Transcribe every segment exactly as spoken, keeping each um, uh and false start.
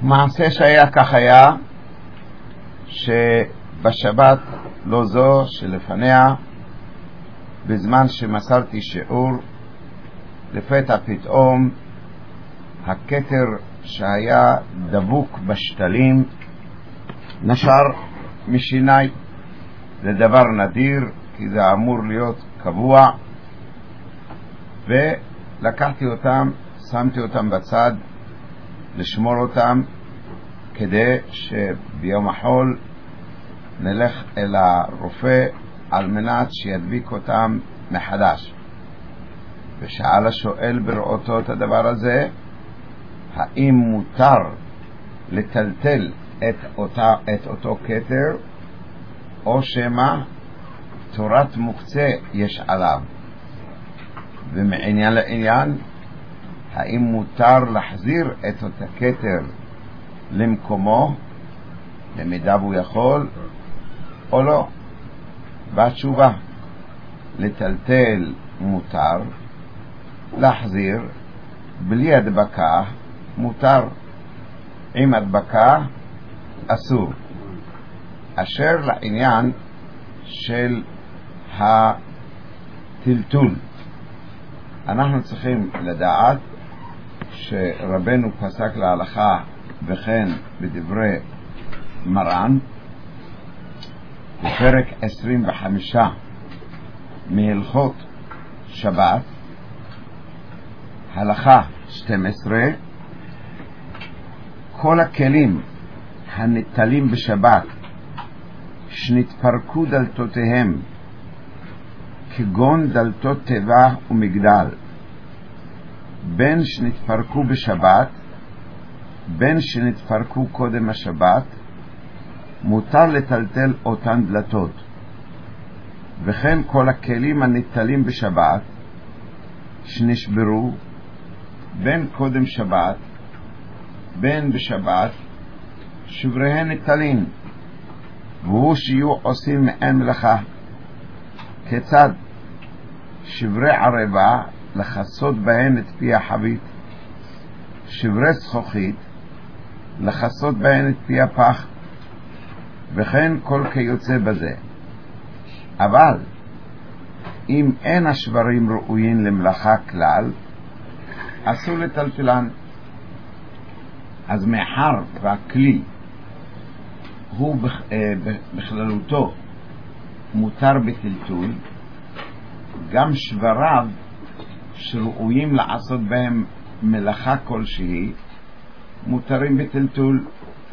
מעשה שהיה כך היה, שבשבת לא זו שלפניה, בזמן שמסרתי שיעור, לפתע פתאום הכתר שהיה דבוק בשתלים נשר משיני. זה דבר נדיר, כי זה אמור להיות קבוע, ולקחתי אותם, שמתי אותם בצד לשמור אותם, כדי שביום החול נלך אל הרופא על מנת שידביק אותם מחדש. ושאל השואל בראותו את הדבר הזה, האם מותר לטלטל את, אותה, את אותו כתר, או שמה תורת מוקצה יש עליו. ומעניין לעניין, האם מותר להחזיר את אותו כתר למקומו, במידה הוא יכול, או לא. בתשובה, לטלטל מותר, להחזיר בלי הדבקה מותר, עם הדבקה אסור. אשר לעניין של הטלטול, אנחנו צריכים לדעת שרבנו פסק להלכה, וכן בדברי מרן בפרק עשרים וחמש מהלכות שבת, הלכה שתים עשרה, כל הכלים הנטלים בשבת שנתפרקו דלתותיהם, כגון דלתות טבע ומגדל, בין שנתפרקו בשבת בין שנתפרקו קודם השבת, מותר לטלטל אותן דלתות. וכן כל הכלים הנטלים בשבת שנשברו בין קודם שבת בין בשבת, שבריהן נטלים, והוא שיהיו עושים מעין מלאכה. כיצד? שברי ערבה לחסות בהן את פי החבית, שברי זכוכית לחסות בהן את פי הפח, וכן כל כיוצא בזה. אבל אם אין השברים ראויים למלאכה כלל, אסור לטלטלן. אז מאחר והכלי הוא בכללותו מותר בטלטול, גם שבריו שראויים לעשות בהם מלאכה כלשהי מותרים בטלטול.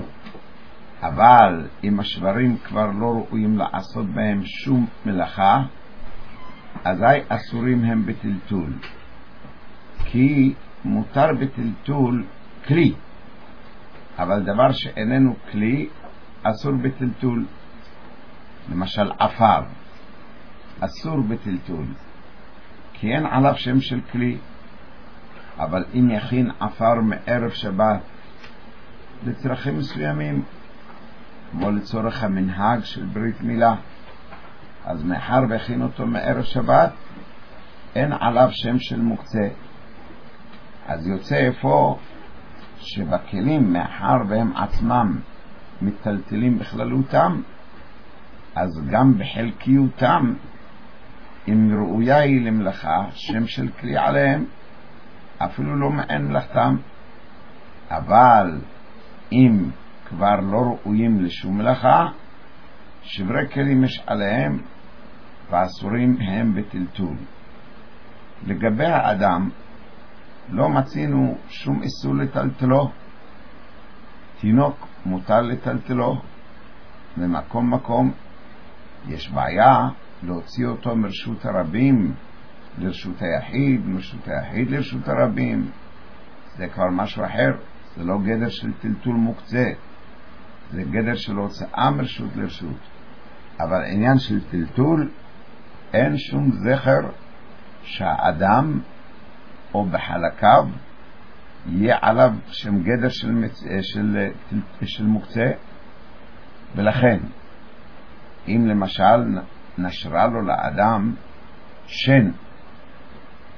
אבל אם השברים כבר לא ראויים לעשות בהם שום מלאכה, אזי אסורים הם בטלטול, כי מותר בטלטול כלי, אבל דבר שאיננו כלי אסור בטלטול. למשל עפר אסור בטלטול, כי אין עליו שם של כלי. אבל אם יכין עפר מערב שבת לצרכים מסוימים, כמו לצורך המנהג של ברית מילה, אז מאחר והכין אותו מערב שבת, אין עליו שם של מוקצה. אז יוצא איפה שבכלים, מאחר והם עצמם מטלטלים בכללותם, אז גם בחלקיותם, אם ראויה היא למלאכה, שם של כלי עליהם, אפילו לא מעין מלאכתם. אבל אם כבר לא ראויים לשום מלאכה, שברי כלים יש עליהם, ואסורים הם בטלטול. לגבי האדם, לא מצינו שום איסור לטלטלו. תינוק מותר לטלטלו ממקום מקום. יש בעיה להוציא אותו מרשות הרבים לרשות היחיד, מרשות היחיד לרשות הרבים. זה כבר משהו אחר, זה לא גדר של טלטול מוקצה, זה גדר של הוצאה מרשות לרשות. אבל עניין של טלטול, אין שום זכר שהאדם או בחלקיו יהיה עליו שם גדר של, מצ... של... של מוקצה. ולכן אם למשל נשרה לו לאדם שן,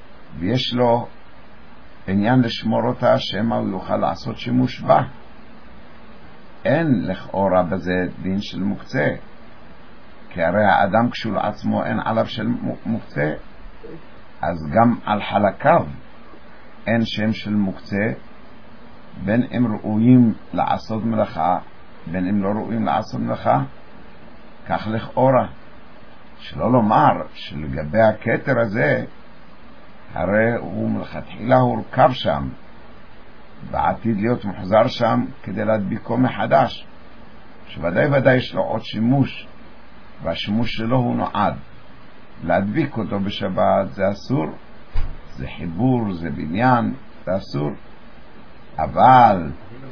ויש לו עניין לשמור אותה שמא הוא יוכל לעשות שימוש בה, אין לכאורה בזה דין של מוקצה, כי הרי האדם כשהוא לעצמו אין עליו של מוקצה, אז גם על חלקיו אין שם של מוקצה, בין הם ראויים לעשות מלאכה בין הם לא ראויים לעשות מלאכה. כך לכאורה, שלא לומר שלגבי הכתר הזה, הרי הוא מלכתחילה הורכב שם ועתיד להיות מוחזר שם כדי להדביקו מחדש, שוודאי ודאי יש לו עוד שימוש, והשימוש שלו הוא נועד להדביק אותו בשבת. זה אסור, זה חיבור, זה בניין, זה אסור. אבל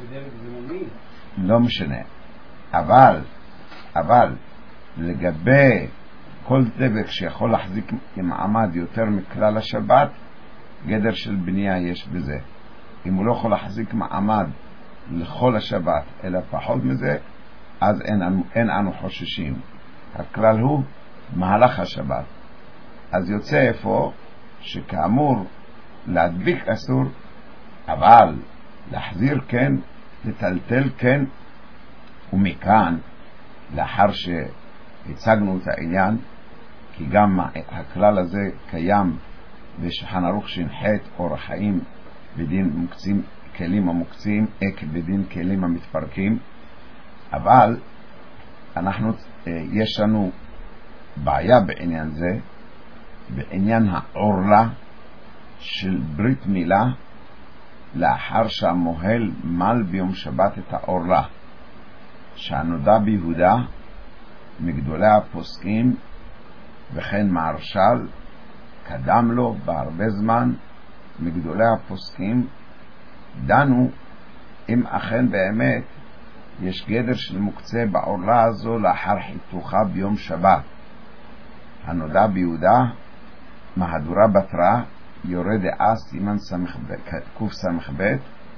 לא משנה, אבל אבל לגבי כל דבק שיכול להחזיק מעמד יותר מכלל השבת, גדר של בנייה יש בזה. אם הוא לא יכול להחזיק מעמד לכל השבת אלא פחות מזה, אז אין, אין אנו חוששים. הכלל הוא מהלך השבת. אז יוצא איפה שכאמור להדביק אסור, אבל להחזיר כן, לטלטל כן. ומכאן, לאחר שהצגנו את העניין, כי גם הכלל הזה קיים בשולחן ערוך שנחת אורח חיים בדין מוקצים, כלים המוקצים, עק בדין כלים המתפרקים, אבל אנחנו, יש לנו בעיה בעניין זה, בעניין העורלה של ברית מילה, לאחר שהמוהל מל ביום שבת את העורלה, שהנודע ביהודה מגדולי הפוסקים וכן מהרש"ל קדם לו בהרבה זמן מגדולי הפוסקים, דנו אם אכן באמת יש גדר של מוקצה בעורלה הזו לאחר חיתוכה ביום שבת. הנודע ביהודה, מהדורה בתרא, יורה דעה סימן קוף סמך ב',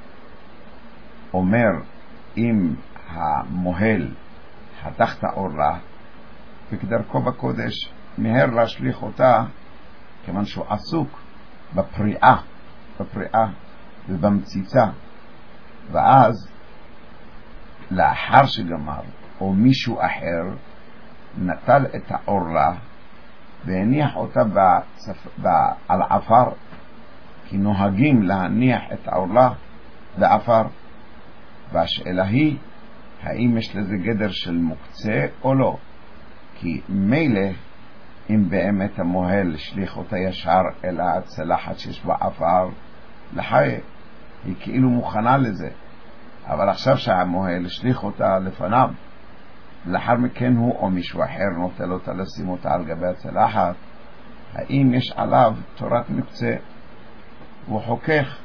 אומר אם המוהל חתך את העורלה וכדרכו בקודש מהר להשליך אותה, כיוון שהוא עסוק בפריאה בפריאה ובמציצה, ואז לאחר שגמר או מישהו אחר נטל את העורלה והניח אותה בצפ... על עפר, כי נוהגים להניח את העורלה בעפר, והשאלה היא האם יש לזה גדר של מוקצה או לא, כי מילא אם באמת המוהל שליח אותה ישר אל הצלחת שיש בה עפר לחי, היא כאילו מוכנה לזה, אבל עכשיו שהמוהל שליח אותה לפניו, לאחר מכן הוא או מישהו אחר נוטל אותה לשים אותה על גבי הצלחת, האם יש עליו תורת מוקצה? הוא חוכך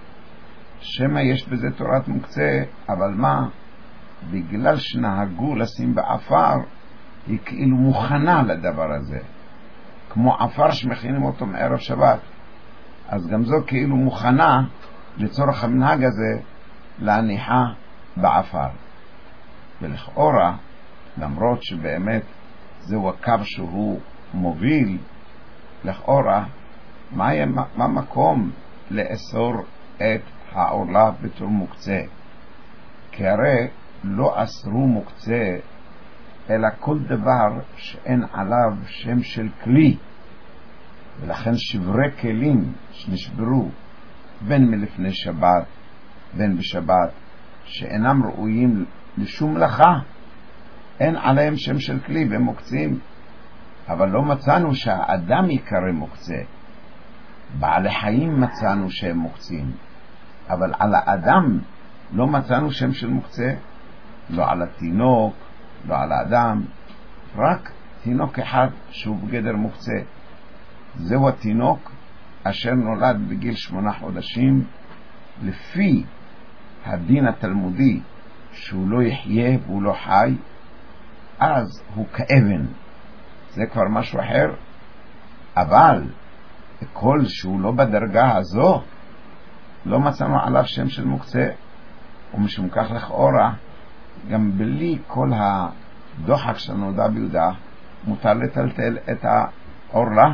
שמה יש בזה תורת מוקצה, אבל מה? בגלל שנהגו לשים בעפר, היא כאילו מוכנה לדבר הזה, כמו עפר שמכינים אותו מערב שבת, אז גם זו כאילו מוכנה לצורך המנהג הזה להניחה בעפר. ולכאורה, למרות שבאמת זהו הקו שהוא מוביל, לכאורה מה, מה מקום לאסור את העורלה בתור מוקצה? כי הרי לא אסרו מוקצה אלא כל דבר שאין עליו שם של כלי, ולכן שברי כלים שנשברו בין מלפני שבת בין בשבת שאינם ראויים לשום מלאכה, אין עליהם שם של כלי והם מוקצים. אבל לא מצאנו שהאדם יקרא מוקצה. בעלי חיים מצאנו שהם מוקצים, אבל על האדם לא מצאנו שם של מוקצה, לא על התינוק, לא על האדם, רק תינוק אחד שהוא בגדר מוקצה. זהו התינוק אשר נולד בגיל שמונה חודשים, לפי הדין התלמודי שהוא לא יחיה והוא לא חי, אז הוא כאבן, זה כבר משהו אחר. אבל כל שהוא לא בדרגה הזו, לא מצאנו עליו שם של מוקצה, ומשום כך לכאורה גם בלי כל הדוחק של נודע ביהודה מותר לטלטל את העורלה.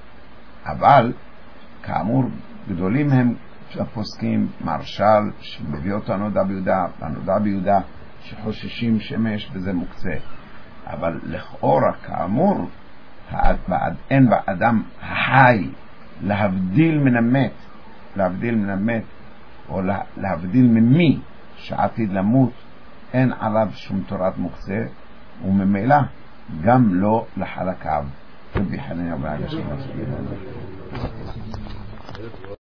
אבל כאמור גדולים הם הפוסקים, מרשל שמביא אותו נודע ביהודה, והנודע ביהודה שחוששים שמש בזה מוקצה. אבל לכאורה כאמור בעד, אין באדם החי להבדיל מן המת, להבדיל מן המת או להבדיל ממי שעתיד למות, אין עליו שום תורת מוקצה, וממילא גם לא לחלקיו. רבי חנינא בן עקשיא מסביר.